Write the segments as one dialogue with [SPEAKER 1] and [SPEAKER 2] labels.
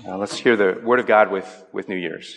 [SPEAKER 1] Let's hear the word of God with New Year's.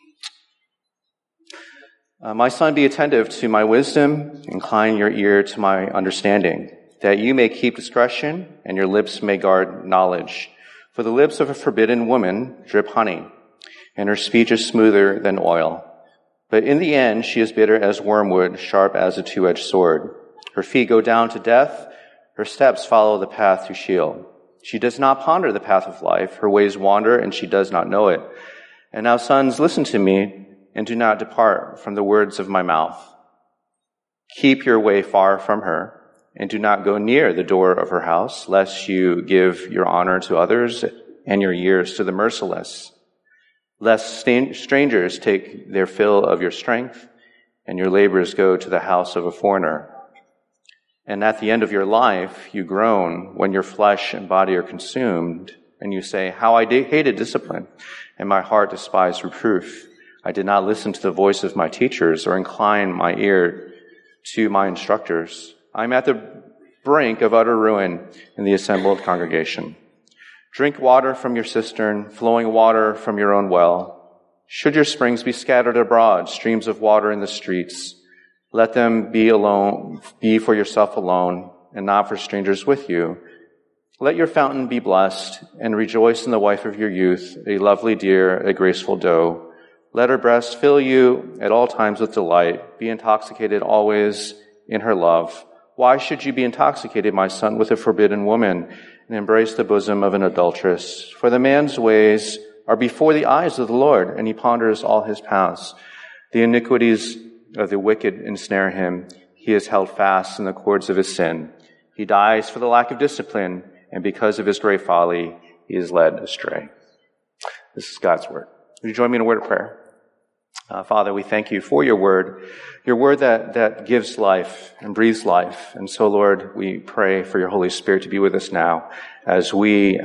[SPEAKER 1] My son, be attentive to my wisdom, incline your ear to my understanding, that you may keep discretion and your lips may guard knowledge. For the lips of a forbidden woman drip honey, and her speech is smoother than oil. But in the end she is bitter as wormwood, sharp as a two-edged sword. Her feet go down to death, her steps follow the path to Sheol. She does not ponder the path of life, her ways wander, and she does not know it. And now, sons, listen to me, and do not depart from the words of my mouth. Keep your way far from her, and do not go near the door of her house, lest you give your honor to others and your years to the merciless. Lest strangers take their fill of your strength, and your labors go to the house of a foreigner. And at the end of your life, you groan when your flesh and body are consumed, and you say, how I hated discipline, and my heart despised reproof. I did not listen to the voice of my teachers or incline my ear to my instructors. I'm at the brink of utter ruin in the assembled congregation. Drink water from your cistern, flowing water from your own well. Should your springs be scattered abroad, streams of water in the streets, let them be for yourself alone, and not for strangers with you. Let your fountain be blessed, and rejoice in the wife of your youth, a lovely deer, a graceful doe. Let her breast fill you at all times with delight. Be intoxicated always in her love. Why should you be intoxicated, my son, with a forbidden woman, and embrace the bosom of an adulteress? For the man's ways are before the eyes of the Lord, and he ponders all his paths. The iniquities of the wicked ensnare him. He is held fast in the cords of his sin. He dies for the lack of discipline, and because of his great folly, he is led astray. This is God's word. Would you join me in a word of prayer? Father, we thank you for your word that gives life and breathes life. And so, Lord, we pray for your Holy Spirit to be with us now as we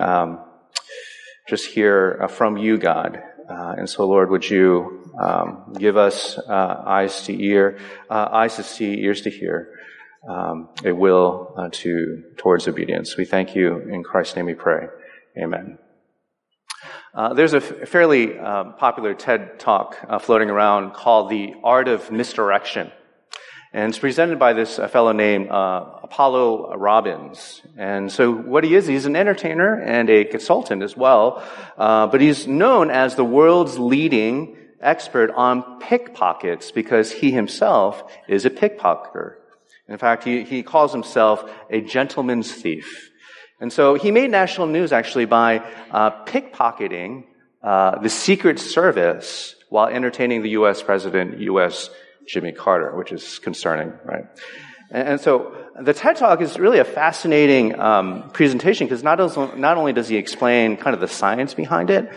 [SPEAKER 1] just hear from you, God. And so, Lord, would you give us eyes to see, ears to hear, a will towards obedience. We thank you. In Christ's name we pray. Amen. There's a fairly popular TED Talk floating around called The Art of Misdirection. And it's presented by this fellow named Apollo Robbins. And so what he is, he's an entertainer and a consultant as well. But he's known as the world's leading expert on pickpockets because he himself is a pickpocketer. In fact, he calls himself a gentleman's thief. And so he made national news actually by pickpocketing the Secret Service while entertaining the U.S. President, U.S. Jimmy Carter, which is concerning, right? And so the TED Talk is really a fascinating presentation because not only does he explain kind of the science behind it,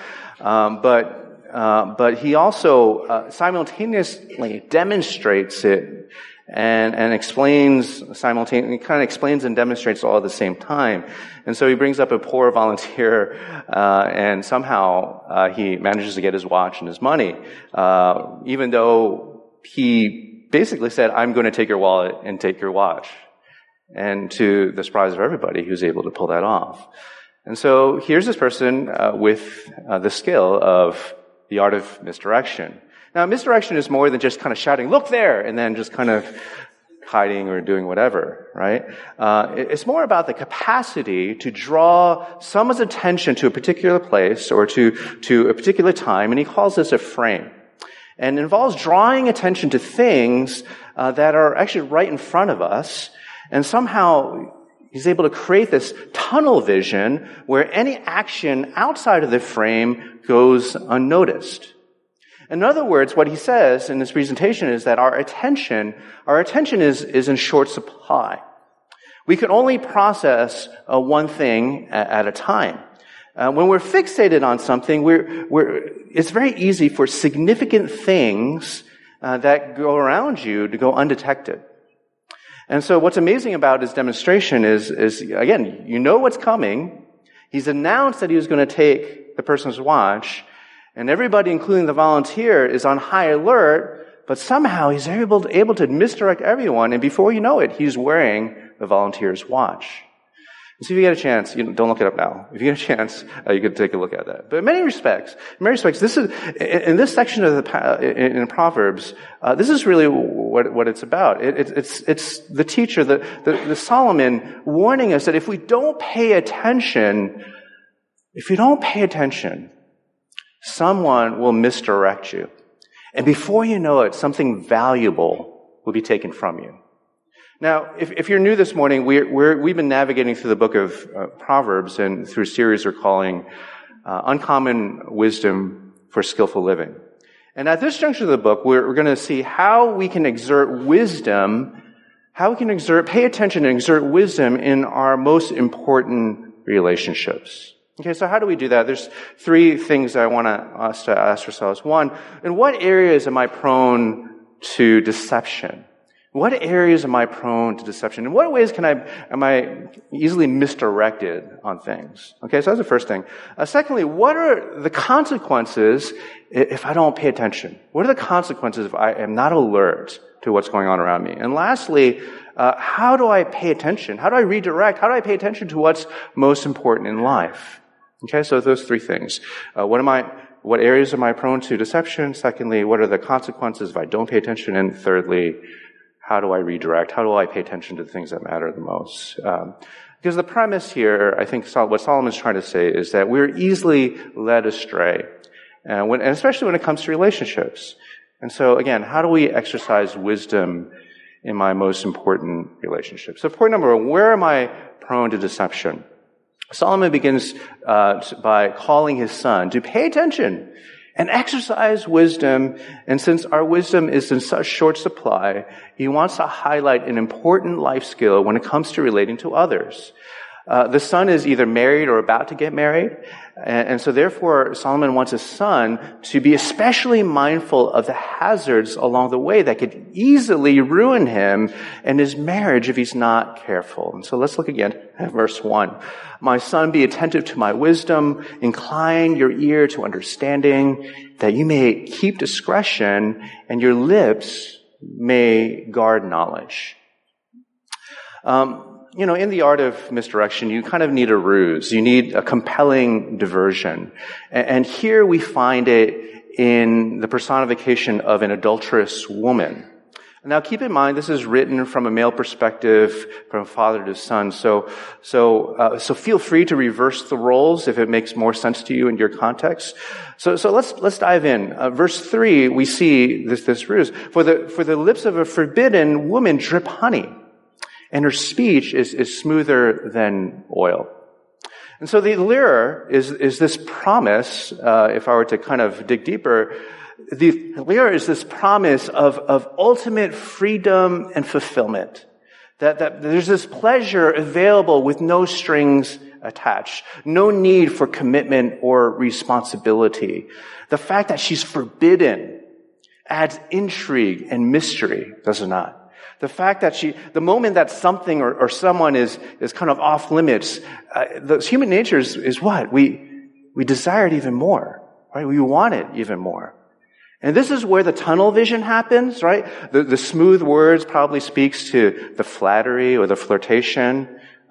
[SPEAKER 1] but he also simultaneously demonstrates it and explains simultaneously, kind of explains and demonstrates all at the same time. And so he brings up a poor volunteer, and somehow he manages to get his watch and his money, even though he basically said, I'm going to take your wallet and take your watch. And to the surprise of everybody, he was able to pull that off. And so here's this person with the skill of the art of misdirection. Now, misdirection is more than just kind of shouting, look there, and then just kind of hiding or doing whatever, right? It's more about the capacity to draw someone's attention to a particular place or to a particular time, and he calls this a frame. And involves drawing attention to things that are actually right in front of us, and somehow he's able to create this tunnel vision where any action outside of the frame goes unnoticed. In other words, what he says in this presentation is that our attention is in short supply. We can only process one thing at a time. When we're fixated on something, it's very easy for significant things that go around you to go undetected. And so what's amazing about his demonstration is again, you know what's coming. He's announced that he was going to take the person's watch, and everybody, including the volunteer, is on high alert, but somehow he's able to misdirect everyone, and before you know it, he's wearing the volunteer's watch. So if you get a chance, don't look it up now. If you get a chance, you can take a look at that. But in many respects, this is, in this section of in Proverbs, this is really what it's about. It's the teacher, the Solomon warning us that if we don't pay attention, someone will misdirect you. And before you know it, something valuable will be taken from you. Now, if you're new this morning, we've been navigating through the book of Proverbs and through a series we're calling Uncommon Wisdom for Skillful Living. And at this juncture of the book, we're going to see how we can exert wisdom, pay attention and exert wisdom in our most important relationships. Okay, so how do we do that? There's three things I want us to ask ourselves. One, in what areas am I prone to deception? What areas am I prone to deception? In what ways am I easily misdirected on things? Okay, so that's the first thing. Secondly, what are the consequences if I don't pay attention? What are the consequences if I am not alert to what's going on around me? And lastly, how do I pay attention? How do I redirect? How do I pay attention to what's most important in life? Okay, so those three things. What areas am I prone to deception? Secondly, what are the consequences if I don't pay attention? And thirdly, how do I redirect? How do I pay attention to the things that matter the most? Because the premise here, I think what Solomon's trying to say is that we're easily led astray, and especially when it comes to relationships. And so again, how do we exercise wisdom in my most important relationships? So point number one, where am I prone to deception? Solomon begins by calling his son to pay attention and exercise wisdom. And since our wisdom is in such short supply, he wants to highlight an important life skill when it comes to relating to others. The son is either married or about to get married. And so therefore, Solomon wants his son to be especially mindful of the hazards along the way that could easily ruin him and his marriage if he's not careful. And so let's look again at verse 1. My son, be attentive to my wisdom, incline your ear to understanding, that you may keep discretion and your lips may guard knowledge. In the art of misdirection, you kind of need a ruse. You need a compelling diversion. And here we find it in the personification of an adulterous woman. Now keep in mind, this is written from a male perspective, from father to son. So feel free to reverse the roles if it makes more sense to you in your context. So let's dive in. Verse 3, we see this ruse. For the lips of a forbidden woman drip honey, and her speech is smoother than oil. And so the lure is this promise, if I were to kind of dig deeper, the lure is this promise of ultimate freedom and fulfillment. That there's this pleasure available with no strings attached. No need for commitment or responsibility. The fact that she's forbidden adds intrigue and mystery, does it not? The fact that the moment that something or someone is kind of off limits, the human nature is what? We desire it even more, right? We want it even more. And this is where the tunnel vision happens, right? The smooth words probably speaks to the flattery or the flirtation,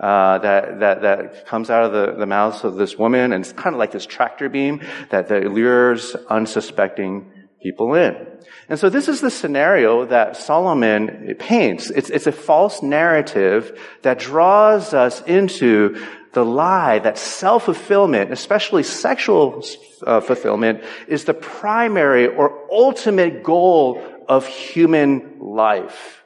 [SPEAKER 1] that comes out of the mouths of this woman. And it's kind of like this tractor beam that lures unsuspecting people in. And so this is the scenario that Solomon paints. It's a false narrative that draws us into the lie that self-fulfillment, especially sexual fulfillment, is the primary or ultimate goal of human life.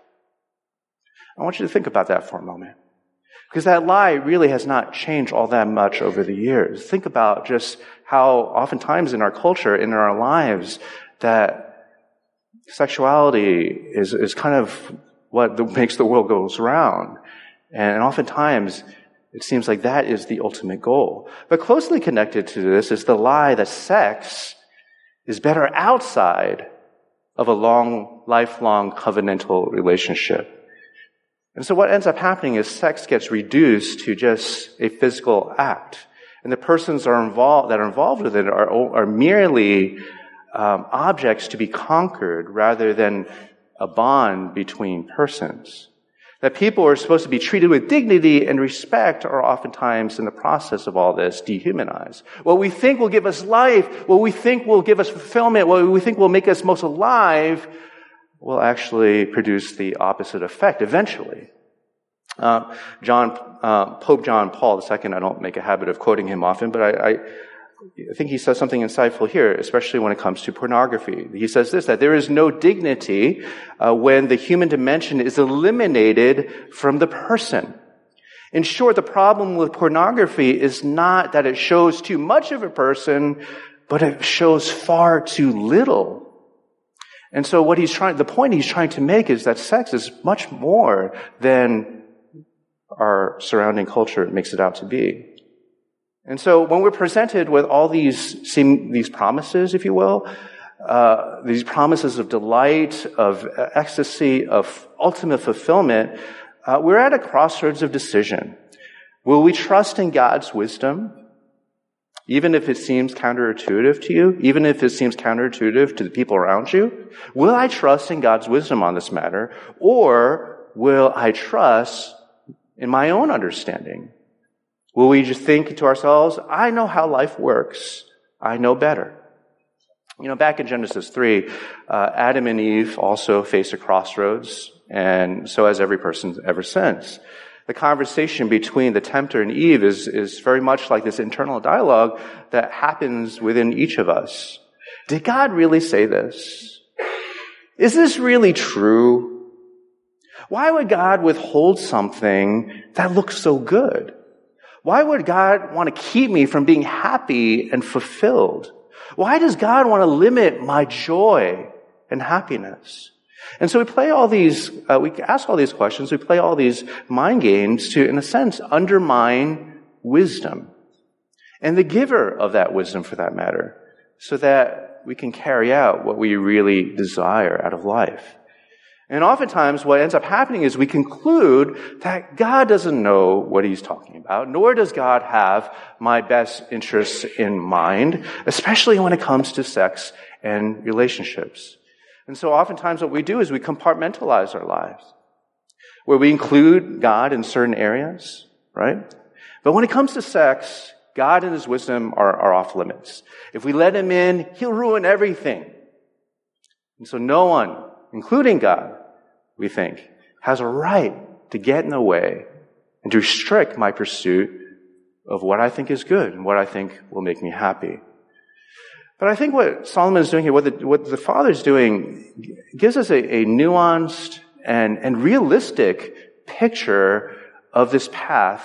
[SPEAKER 1] I want you to think about that for a moment. Because that lie really has not changed all that much over the years. Think about just how oftentimes in our culture, in our lives, that sexuality is kind of what makes the world goes round. And oftentimes, it seems like that is the ultimate goal. But closely connected to this is the lie that sex is better outside of a lifelong covenantal relationship. And so what ends up happening is sex gets reduced to just a physical act. And the persons that are involved with it are merely objects to be conquered rather than a bond between persons. That people are supposed to be treated with dignity and respect are oftentimes in the process of all this dehumanized. What we think will give us life, what we think will give us fulfillment, what we think will make us most alive will actually produce the opposite effect eventually. Pope John Paul II, I don't make a habit of quoting him often, but I think he says something insightful here, especially when it comes to pornography. He says this, that there is no dignity when the human dimension is eliminated from the person. In short, the problem with pornography is not that it shows too much of a person, but it shows far too little. And so the point he's trying to make is that sex is much more than our surrounding culture makes it out to be. And so when we're presented with all these promises, if you will, these promises of delight, of ecstasy, of ultimate fulfillment, we're at a crossroads of decision. Will we trust in God's wisdom, even if it seems counterintuitive to you, even if it seems counterintuitive to the people around you? Will I trust in God's wisdom on this matter, or will I trust in my own understanding? Will we just think to ourselves, I know how life works. I know better. Back in Genesis 3, Adam and Eve also faced a crossroads, and so has every person ever since. The conversation between the tempter and Eve is very much like this internal dialogue that happens within each of us. Did God really say this? Is this really true? Why would God withhold something that looks so good? Why would God want to keep me from being happy and fulfilled? Why does God want to limit my joy and happiness? And so we ask all these questions, we play all these mind games to, in a sense, undermine wisdom and the giver of that wisdom for that matter, so that we can carry out what we really desire out of life. And oftentimes what ends up happening is we conclude that God doesn't know what he's talking about, nor does God have my best interests in mind, especially when it comes to sex and relationships. And so oftentimes what we do is we compartmentalize our lives, where we include God in certain areas, right? But when it comes to sex, God and his wisdom are off limits. If we let him in, he'll ruin everything. And so no one, including God, we think, has a right to get in the way and to restrict my pursuit of what I think is good and what I think will make me happy. But I think what Solomon is doing here, what the Father is doing, gives us a nuanced and realistic picture of this path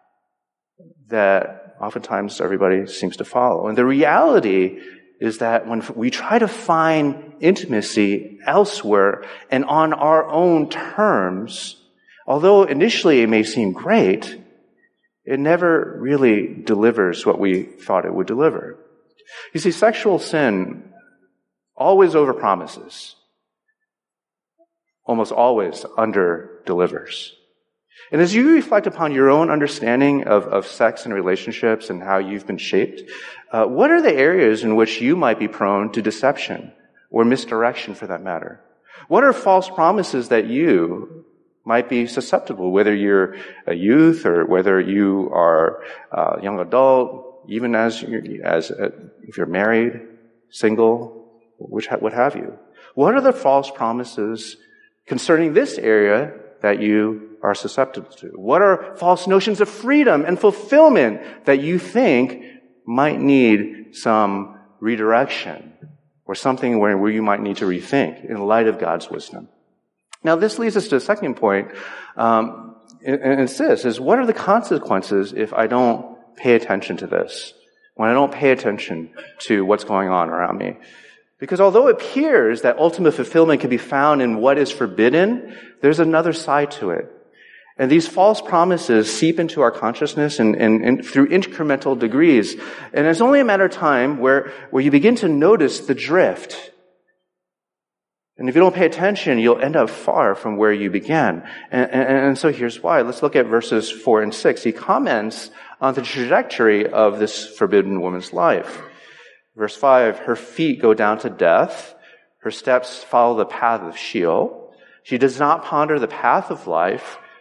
[SPEAKER 1] that oftentimes everybody seems to follow. And the reality is that when we try to find intimacy elsewhere and on our own terms, although initially it may seem great, it never really delivers what we thought it would deliver. You see, sexual sin always overpromises, almost always under-delivers. And as you reflect upon your own understanding of sex and relationships and how you've been shaped, what are the areas in which you might be prone to deception or misdirection for that matter? What are false promises that you might be susceptible, whether you're a youth or whether you are a young adult, even if you're married, single, what have you? What are the false promises concerning this area that you are susceptible to? What are false notions of freedom and fulfillment that you think might need some redirection or something where you might need to rethink in light of God's wisdom? Now, this leads us to a second point, and it's this, is what are the consequences if I don't pay attention to this, when I don't pay attention to what's going on around me? Because although it appears that ultimate fulfillment can be found in what is forbidden, there's another side to it. And these false promises seep into our consciousness and through incremental degrees. And it's only a matter of time where you begin to notice the drift. And if you don't pay attention, you'll end up far from where you began. And so here's why. Let's look at verses 4 and 6. He comments on the trajectory of this forbidden woman's life. Verse 5, her feet go down to death. Her steps follow the path of Sheol. She does not ponder the path of life.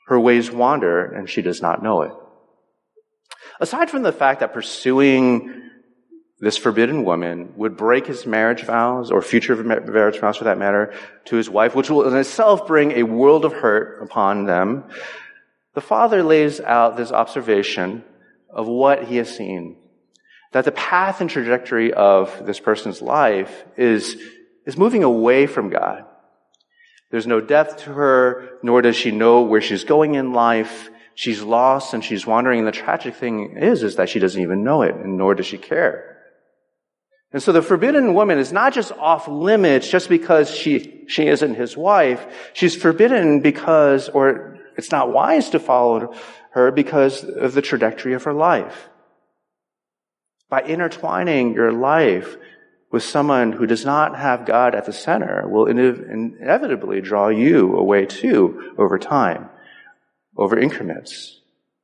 [SPEAKER 1] Her ways wander, and she does not know it. Aside from the fact that pursuing this forbidden woman would break his marriage vows, or future marriage vows for that matter, to his wife, which will in itself bring a world of hurt upon them, the father lays out this observation of what he has seen. That the path and trajectory of this person's life is moving away from God. There's no depth to her, nor does she know where she's going in life. She's lost and she's wandering. And the tragic thing is that she doesn't even know it, and nor does she care. And so the forbidden woman is not just off limits just because she isn't his wife. She's forbidden because, or it's not wise to follow her because of the trajectory of her life. By intertwining your life with someone who does not have God at the center will inevitably draw you away too over time, over increments.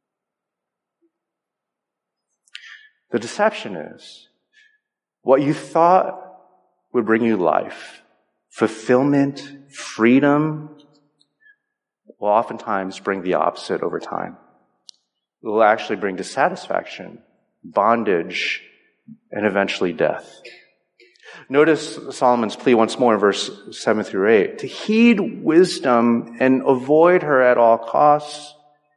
[SPEAKER 1] The deception is what you thought would bring you life, fulfillment, freedom, will oftentimes bring the opposite over time. It will actually bring dissatisfaction, bondage, and eventually death. Notice Solomon's plea once more in verse 7 through 8. To heed wisdom and avoid her at all costs.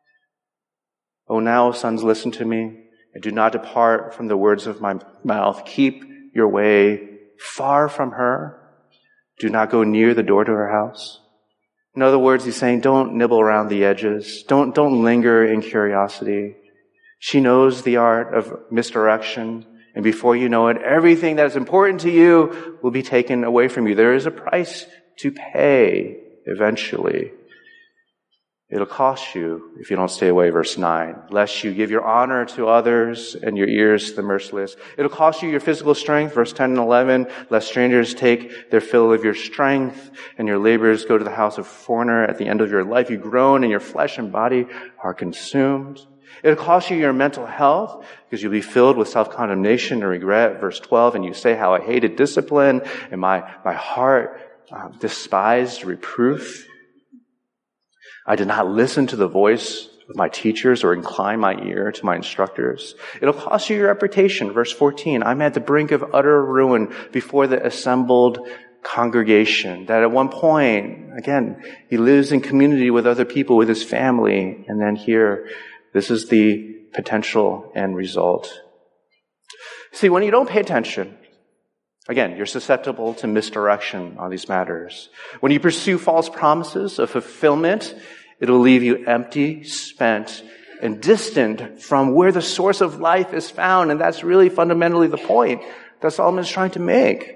[SPEAKER 1] O now, sons, listen to me, and do not depart from the words of my mouth. Keep your way far from her. Do not go near the door to her house. In other words, he's saying, don't nibble around the edges. Don't linger in curiosity. She knows the art of misdirection. And before you know it, everything that is important to you will be taken away from you. There is a price to pay eventually. It'll cost you if you don't stay away, verse 9. Lest you give your honor to others and your ears to the merciless. It'll cost you your physical strength, verse 10 and 11. Lest strangers take their fill of your strength and your labors go to the house of a foreigner. At the end of your life, you groan and your flesh and body are consumed. It'll cost you your mental health because you'll be filled with self-condemnation and regret. Verse 12, and you say how I hated discipline and my heart despised reproof. I did not listen to the voice of my teachers or incline my ear to my instructors. It'll cost you your reputation. Verse 14, I'm at the brink of utter ruin before the assembled congregation. That at one point, again, he lives in community with other people, with his family, and then here, this is the potential end result. See, when you don't pay attention, again, you're susceptible to misdirection on these matters. When you pursue false promises of fulfillment, it'll leave you empty, spent, and distant from where the source of life is found. And that's really fundamentally the point that Solomon is trying to make.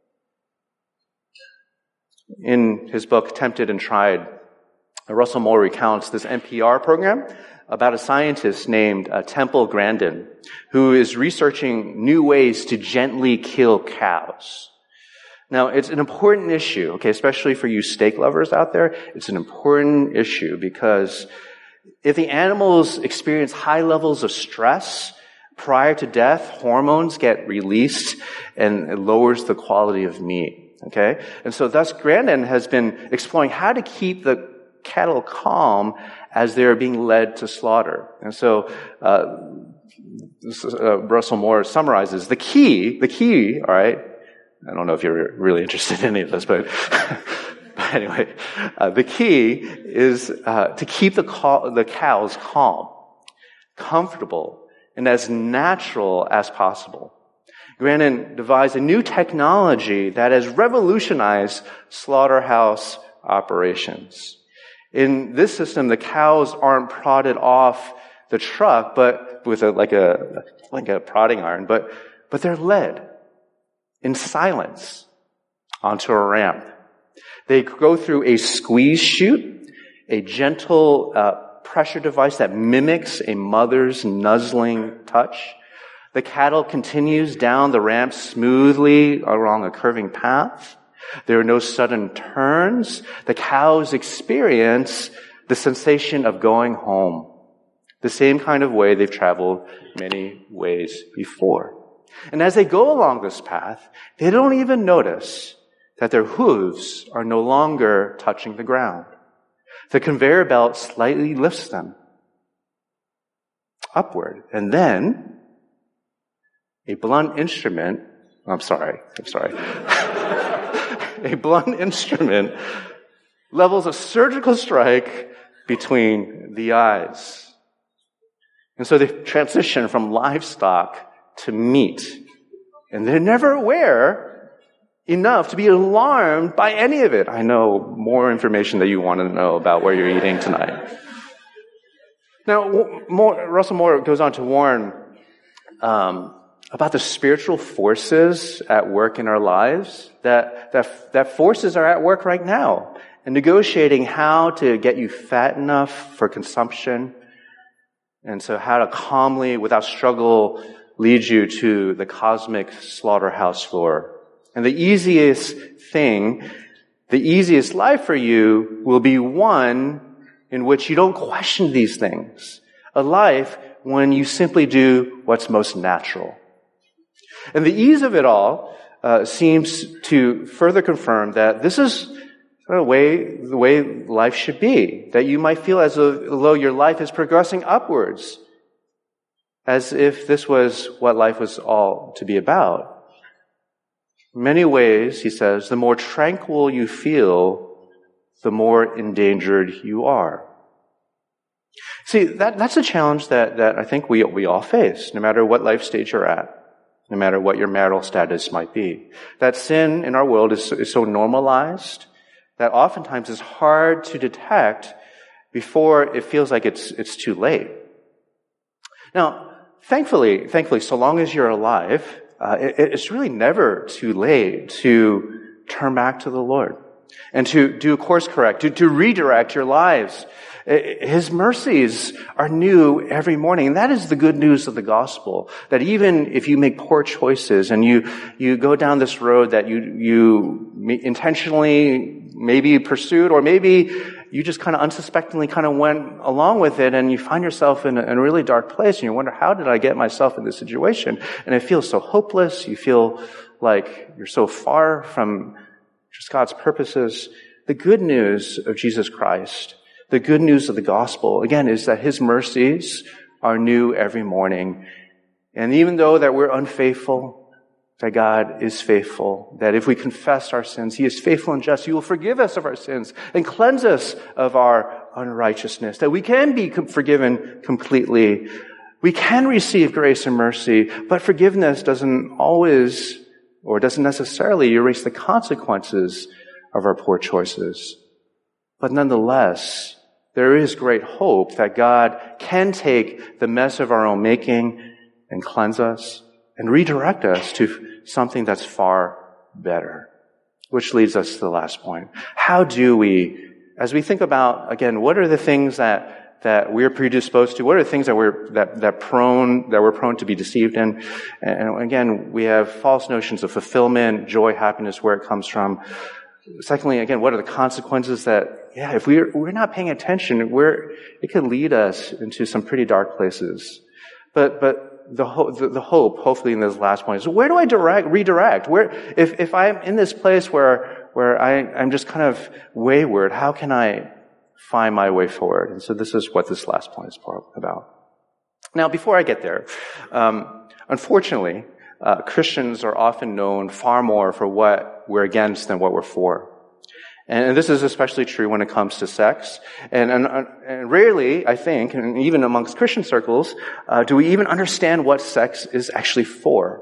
[SPEAKER 1] In his book, Tempted and Tried, Russell Moore recounts this NPR program about a scientist named Temple Grandin, who is researching new ways to gently kill cows. Now, it's an important issue, okay, especially for you steak lovers out there. It's an important issue because if the animals experience high levels of stress prior to death, hormones get released and it lowers the quality of meat, okay? And so thus Grandin has been exploring how to keep the cattle calm as they're being led to slaughter. And so Russell Moore summarizes the key, all right? I don't know if you're really interested in any of this, but anyway, the key is to keep the cows calm, comfortable, and as natural as possible. Grandin devised a new technology that has revolutionized slaughterhouse operations. In this system, the cows aren't prodded off the truck, but with like a prodding iron, but they're led in silence onto a ramp. They go through a squeeze chute, a gentle pressure device that mimics a mother's nuzzling touch. The cattle continues down the ramp smoothly along a curving path. There are no sudden turns. The cows experience the sensation of going home, the same kind of way they've traveled many ways before. And as they go along this path, they don't even notice that their hooves are no longer touching the ground. The conveyor belt slightly lifts them upward. And then a blunt instrument a blunt instrument levels a surgical strike between the eyes. And so they transition from livestock to meat. And they're never aware enough to be alarmed by any of it. I know more information that you want to know about what you're eating tonight. Now, Russell Moore goes on to warn about the spiritual forces at work in our lives, that forces are at work right now, and negotiating how to get you fat enough for consumption, and so how to calmly, without struggle, lead you to the cosmic slaughterhouse floor. And the easiest life for you will be one in which you don't question these things. A life when you simply do what's most natural. And the ease of it all seems to further confirm that this is the way life should be. That you might feel as though your life is progressing upwards, as if this was what life was all to be about. In many ways, he says, the more tranquil you feel, the more endangered you are. See, that's a challenge that I think we all face, no matter what life stage you're at, no matter what your marital status might be. That sin in our world is so normalized that oftentimes it's hard to detect before it feels like it's too late. Now, thankfully, so long as you're alive, it's really never too late to turn back to the Lord and to do a course correct, to redirect your lives. His mercies are new every morning. And that is the good news of the gospel. That even if you make poor choices and you go down this road that you intentionally maybe pursued, or maybe you just kind of unsuspectingly kind of went along with it, and you find yourself in a really dark place and you wonder, how did I get myself in this situation? And it feels so hopeless. You feel like you're so far from just God's purposes. The good news of Jesus Christ, the good news of the gospel, again, is that His mercies are new every morning. And even though that we're unfaithful, that God is faithful, that if we confess our sins, He is faithful and just. He will forgive us of our sins and cleanse us of our unrighteousness, that we can be forgiven completely. We can receive grace and mercy, but forgiveness doesn't always, or doesn't necessarily erase the consequences of our poor choices. But nonetheless, there is great hope that God can take the mess of our own making and cleanse us and redirect us to something that's far better. Which leads us to the last point. How do we, as we think about, again, what are the things that we're predisposed to? What are the things that we're prone to be deceived in? And again, we have false notions of fulfillment, joy, happiness, where it comes from. Secondly, again, what are the consequences that, if we're not paying attention, it could lead us into some pretty dark places. But the hope, hopefully in this last point, is where do I redirect? If I'm in this place where I'm just kind of wayward, how can I find my way forward? And so this is what this last point is about. Now, before I get there, unfortunately, Christians are often known far more for what we're against than what we're for. And this is especially true when it comes to sex. And rarely, I think, and even amongst Christian circles, do we even understand what sex is actually for.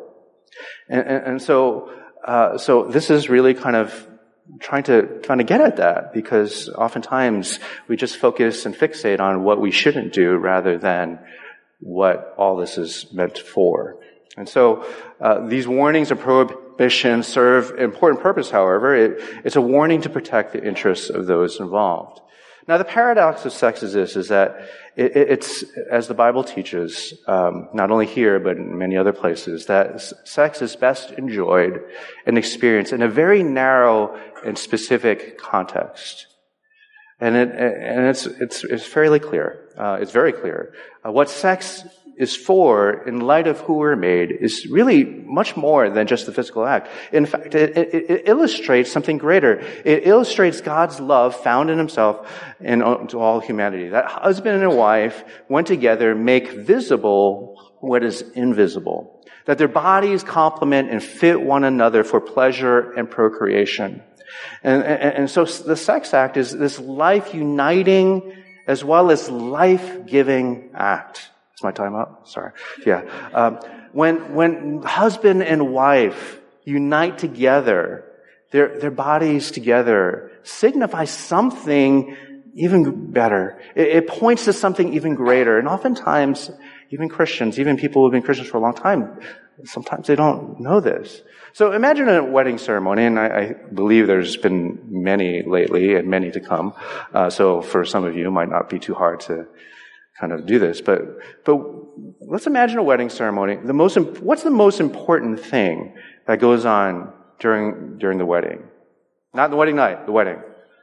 [SPEAKER 1] And so this is really kind of trying to get at that, because oftentimes we just focus and fixate on what we shouldn't do rather than what all this is meant for. And so these warnings and prohibitions serve an important purpose, however. It's a warning to protect the interests of those involved. Now, the paradox of sex is this, is that it's, as the Bible teaches, not only here, but in many other places, that sex is best enjoyed and experienced in a very narrow and specific context. And it's fairly clear. It's very clear. What sex is for, in light of who we're made, is really much more than just the physical act. In fact, it illustrates something greater. It illustrates God's love found in himself and to all humanity. That husband and wife went together, make visible what is invisible. That their bodies complement and fit one another for pleasure and procreation. And so the sex act is this life-uniting as well as life-giving act. Is my time up? Sorry. Yeah. When husband and wife unite together, their bodies together signify something even better. It points to something even greater. And oftentimes, even Christians, even people who have been Christians for a long time, sometimes they don't know this. So imagine a wedding ceremony, and I believe there's been many lately and many to come. So for some of you, it might not be too hard to kind of do this, but let's imagine a wedding ceremony. What's the most important thing that goes on during the wedding? Not the wedding night, the wedding.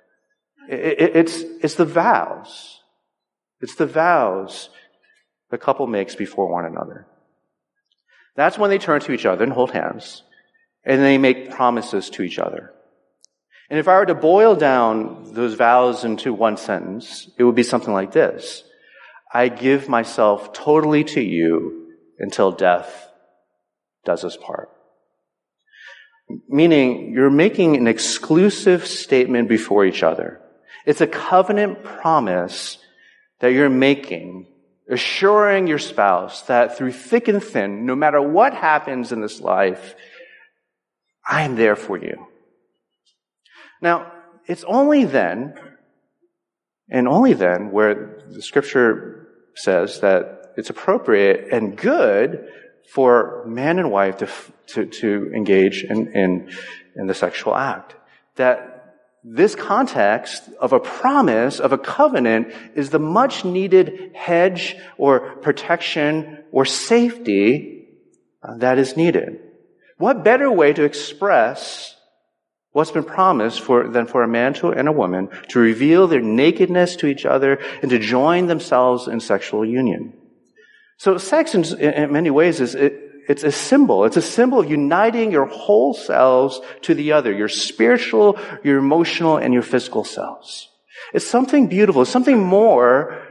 [SPEAKER 1] It's the vows. It's the vows the couple makes before one another. That's when they turn to each other and hold hands, and they make promises to each other. And if I were to boil down those vows into one sentence, it would be something like this: I give myself totally to you until death does us part. Meaning, you're making an exclusive statement before each other. It's a covenant promise that you're making, assuring your spouse that through thick and thin, no matter what happens in this life, I am there for you. Now, it's only then, and only then, where the scripture says that it's appropriate and good for man and wife to engage in the sexual act. That this context of a promise, of a covenant, is the much needed hedge or protection or safety that is needed. What better way to express what's been promised than for a man and a woman to reveal their nakedness to each other and to join themselves in sexual union? So sex in many ways it's a symbol. It's a symbol of uniting your whole selves to the other, your spiritual, your emotional, and your physical selves. It's something beautiful. It's something more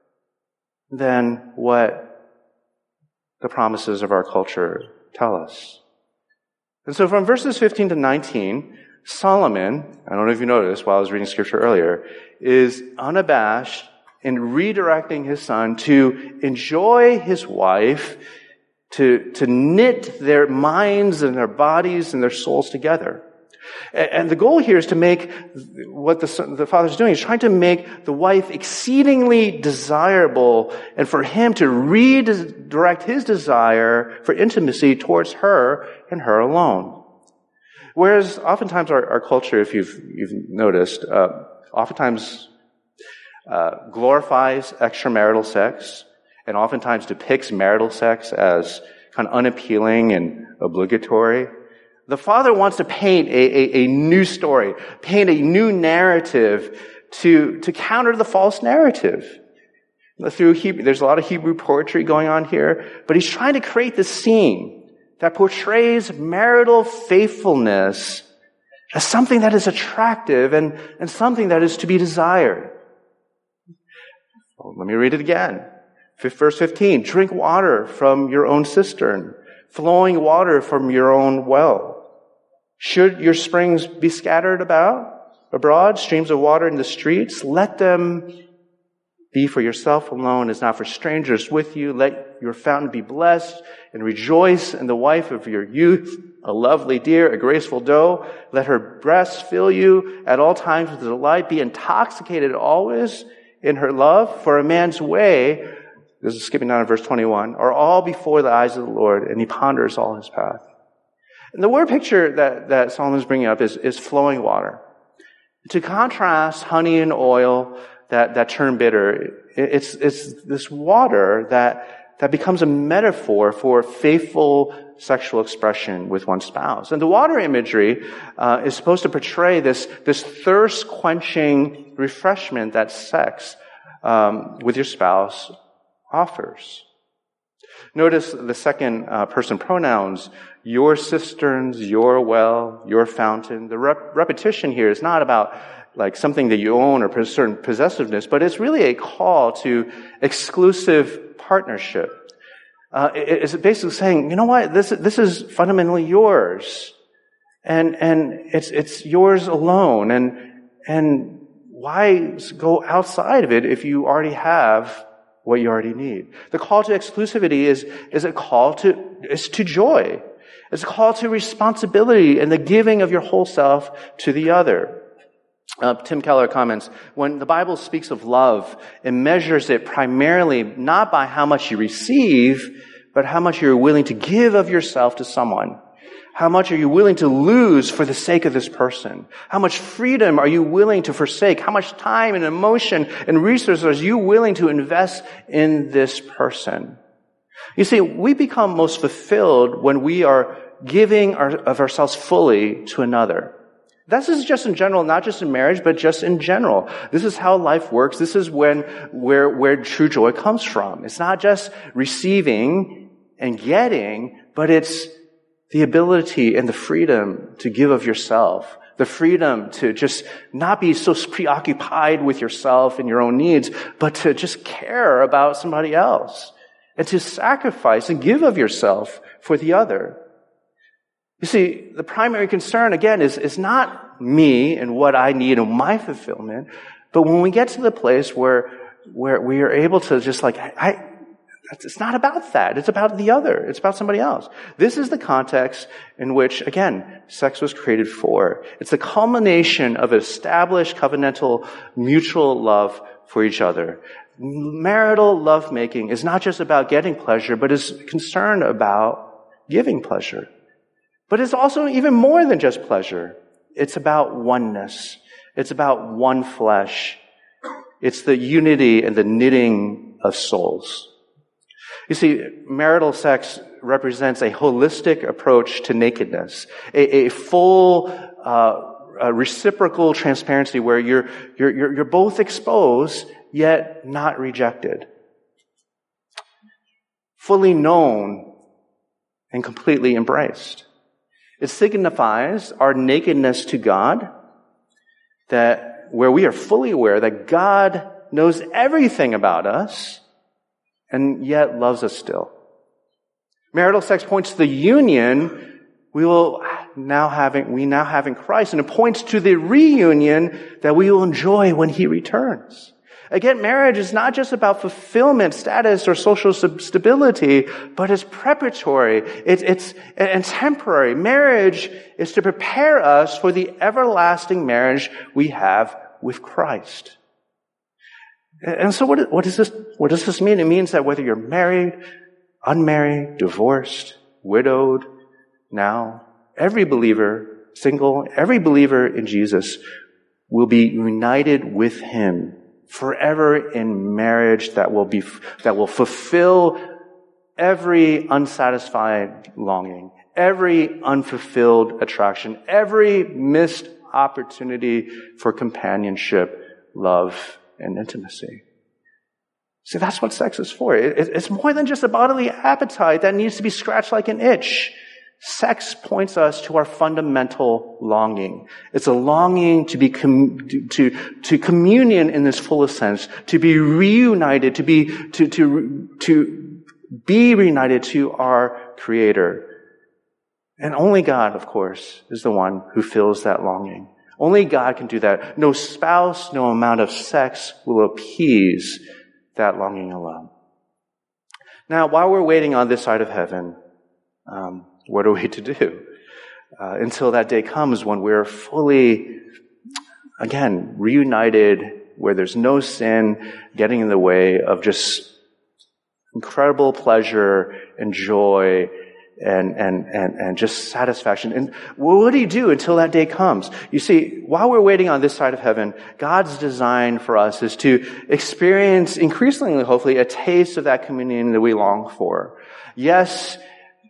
[SPEAKER 1] than what the promises of our culture tell us. And so from verses 15 to 19, Solomon, I don't know if you noticed while I was reading scripture earlier, is unabashed in redirecting his son to enjoy his wife, to knit their minds and their bodies and their souls together. And the goal here is to make what the father's doing. He's trying to make the wife exceedingly desirable and for him to redirect his desire for intimacy towards her and her alone. Whereas oftentimes our culture, if you've noticed, oftentimes glorifies extramarital sex and oftentimes depicts marital sex as kind of unappealing and obligatory. The father wants to paint a new story, paint a new narrative to counter the false narrative. There's a lot of Hebrew poetry going on here, but he's trying to create this scene that portrays marital faithfulness as something that is attractive and something that is to be desired. Well, let me read it again. Verse 15, drink water from your own cistern, flowing water from your own well. Should your springs be scattered abroad, streams of water in the streets, let them be for yourself alone, as not for strangers with you. Let your fountain be blessed, and rejoice in the wife of your youth, a lovely deer, a graceful doe. Let her breasts fill you at all times with delight. Be intoxicated always in her love, for a man's way, this is skipping down to verse 21, are all before the eyes of the Lord, and he ponders all his path. And the word picture that Solomon's bringing up is flowing water. To contrast honey and oil that turn bitter, it's this water that becomes a metaphor for faithful sexual expression with one spouse. And the water imagery is supposed to portray this thirst-quenching refreshment that sex with your spouse offers. Notice the second person pronouns, your cisterns, your well, your fountain. The repetition here is not about like something that you own or certain possessiveness, but it's really a call to exclusive partnership. It's basically saying, you know what, this is fundamentally yours. And it's yours alone. And why go outside of it if you already have what you already need? The call to exclusivity is a call to joy. It's a call to responsibility and the giving of your whole self to the other. Tim Keller comments, when the Bible speaks of love, it measures it primarily not by how much you receive, but how much you're willing to give of yourself to someone. How much are you willing to lose for the sake of this person? How much freedom are you willing to forsake? How much time and emotion and resources are you willing to invest in this person? You see, we become most fulfilled when we are giving of ourselves fully to another. This is just in general, not just in marriage, but just in general. This is how life works. This is where true joy comes from. It's not just receiving and getting, but it's the ability and the freedom to give of yourself. The freedom to just not be so preoccupied with yourself and your own needs, but to just care about somebody else. And to sacrifice and give of yourself for the other. You see, the primary concern, again, is not me and what I need and my fulfillment, but when we get to the place where we are able to just like, it's not about that. It's about the other. It's about somebody else. This is the context in which, again, sex was created for. It's a culmination of established covenantal mutual love for each other. Marital lovemaking is not just about getting pleasure, but is concerned about giving pleasure. But it's also even more than just pleasure. It's about oneness. It's about one flesh. It's the unity and the knitting of souls. You see, marital sex represents a holistic approach to nakedness, a full, reciprocal transparency where you're both exposed yet not rejected, fully known and completely embraced. It signifies our nakedness to God, that where we are fully aware that God knows everything about us and yet loves us still. Marital sex points to the union we now have in Christ, and it points to the reunion that we will enjoy when He returns. Again, marriage is not just about fulfillment, status, or social stability, but it's preparatory. It's temporary. Marriage is to prepare us for the everlasting marriage we have with Christ. And so what does this mean? It means that whether you're married, unmarried, divorced, widowed, now, every believer, single, every believer in Jesus will be united with Him forever in marriage that will fulfill every unsatisfied longing, every unfulfilled attraction, every missed opportunity for companionship, love, and intimacy. See, that's what sex is for. It's more than just a bodily appetite that needs to be scratched like an itch. Sex points us to our fundamental longing. It's a longing to be to communion in this fullest sense, to be reunited, to be reunited to our Creator. And only God, of course, is the one who fills that longing. Only God can do that. No spouse, no amount of sex will appease that longing alone. Now, while we're waiting on this side of heaven, what are we to do? Until that day comes when we're fully, again, reunited, where there's no sin getting in the way of just incredible pleasure and joy and just satisfaction. And what do you do until that day comes? You see, while we're waiting on this side of heaven, God's design for us is to experience increasingly, hopefully, a taste of that communion that we long for. Yes,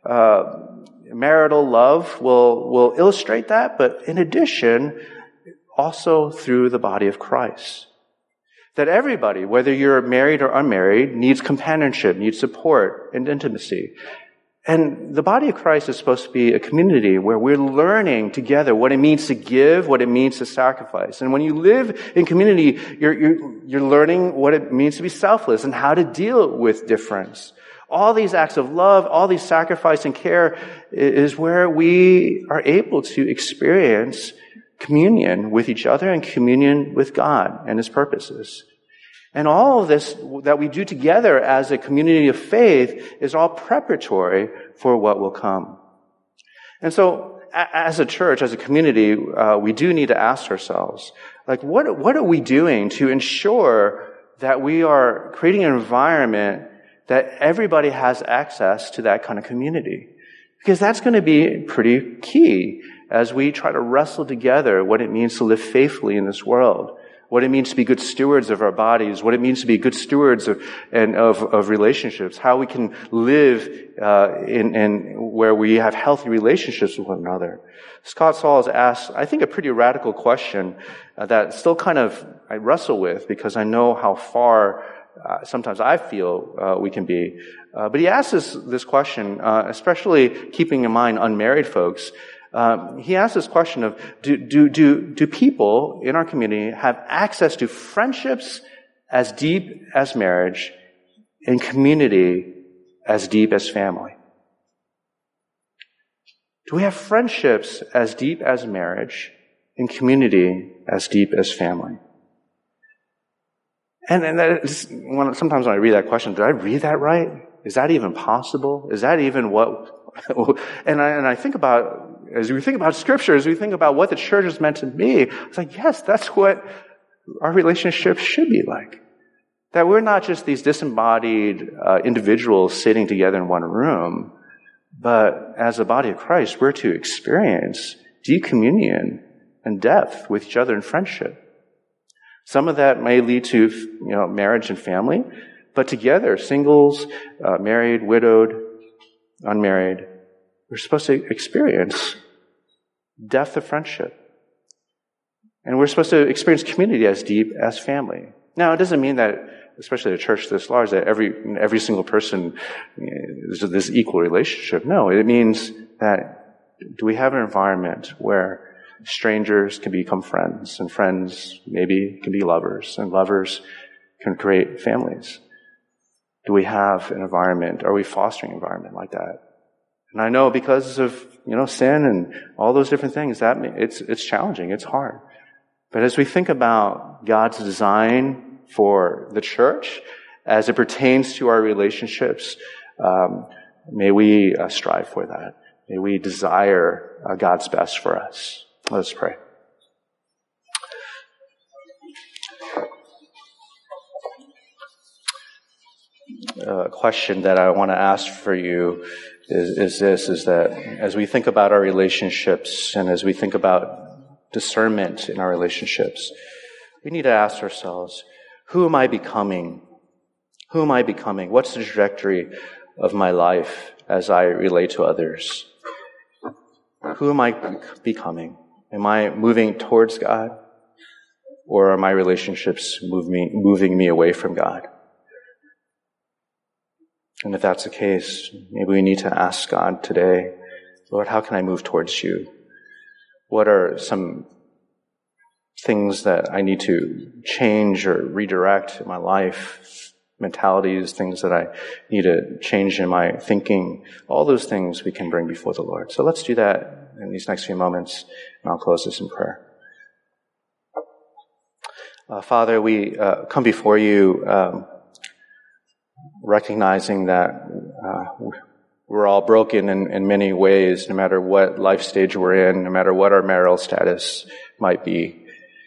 [SPEAKER 1] marital love will illustrate that, but in addition, also through the body of Christ. That everybody, whether you're married or unmarried, needs companionship, needs support and intimacy. And the body of Christ is supposed to be a community where we're learning together what it means to give, what it means to sacrifice. And when you live in community, you're learning what it means to be selfless and how to deal with difference. All these acts of love, all these sacrifice and care is where we are able to experience communion with each other and communion with God and His purposes. And all of this that we do together as a community of faith is all preparatory for what will come. And so, as a church, as a community, we do need to ask ourselves, like, what are we doing to ensure that we are creating an environment that everybody has access to that kind of community? Because that's going to be pretty key as we try to wrestle together what it means to live faithfully in this world, what it means to be good stewards of our bodies, what it means to be good stewards of relationships, how we can live in where we have healthy relationships with one another. Scott Saul has asked, I think, a pretty radical question that still kind of I wrestle with because I know how far sometimes I feel we can be. But he asks this question, especially keeping in mind unmarried folks. He asks this question of, do people in our community have access to friendships as deep as marriage and community as deep as family? Do we have friendships as deep as marriage and community as deep as family? And that is, sometimes when I read that question, did I read that right? Is that even possible? Is that even what? And I think about, as we think about Scripture, as we think about what the church is meant to be, it's like, yes, that's what our relationship should be like. That we're not just these disembodied individuals sitting together in one room, but as a body of Christ, we're to experience deep communion and depth with each other in friendship. Some of that may lead to, marriage and family, but together, singles, married, widowed, unmarried, we're supposed to experience depth of friendship. And we're supposed to experience community as deep as family. Now, it doesn't mean that, especially a church this large, that every single person is this equal relationship. No, it means that do we have an environment where strangers can become friends, and friends maybe can be lovers, and lovers can create families? Do we have an environment? Are we fostering an environment like that? And I know because of, sin and all those different things, that it's challenging, it's hard. But as we think about God's design for the church, as it pertains to our relationships, may we strive for that. May we desire God's best for us. Let us pray. A question that I want to ask for you is that as we think about our relationships and as we think about discernment in our relationships, we need to ask ourselves, who am I becoming? Who am I becoming? What's the trajectory of my life as I relate to others? Who am I becoming? Am I moving towards God? Or are my relationships moving me away from God? And if that's the case, maybe we need to ask God today, Lord, how can I move towards you? What are some things that I need to change or redirect in my life? Mentalities, things that I need to change in my thinking. All those things we can bring before the Lord. So let's do that in these next few moments, and I'll close this in prayer. Father, we come before you recognizing that we're all broken in many ways, no matter what life stage we're in, no matter what our marital status might be.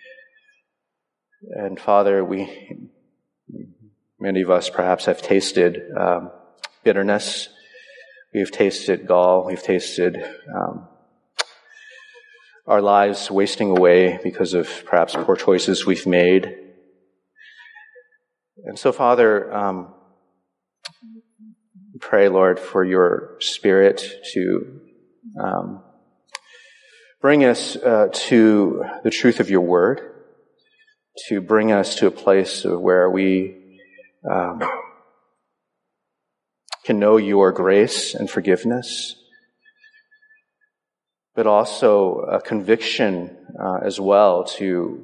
[SPEAKER 1] And Father, many of us perhaps have tasted bitterness. We've tasted gall. We've tasted our lives wasting away because of perhaps poor choices we've made. And so, Father, Pray, Lord, for your Spirit to bring us to the truth of your word, to bring us to a place where we can know your grace and forgiveness, but also a conviction as well to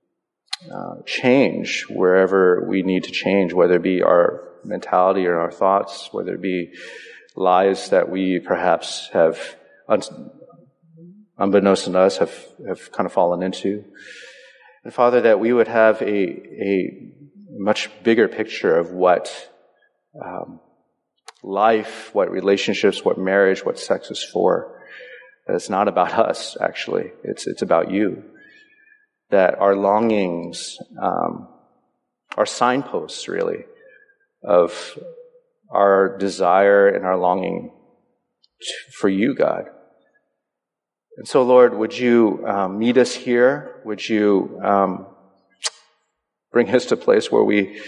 [SPEAKER 1] change wherever we need to change, whether it be our mentality or our thoughts, whether it be lies that we perhaps have, unbeknownst to us, have kind of fallen into. And Father, that we would have a much bigger picture of what life, what relationships, what marriage, what sex is for. That it's not about us, actually. It's about you. That our longings are signposts, really, of our desire and our longing for you, God. And so, Lord, would you meet us here? Would you bring us to a place where we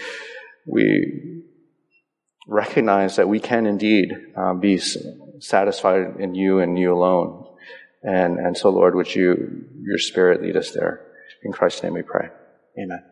[SPEAKER 1] recognize that we can indeed be satisfied in you and you alone? And so, Lord, would your Spirit lead us there? In Christ's name we pray. Amen.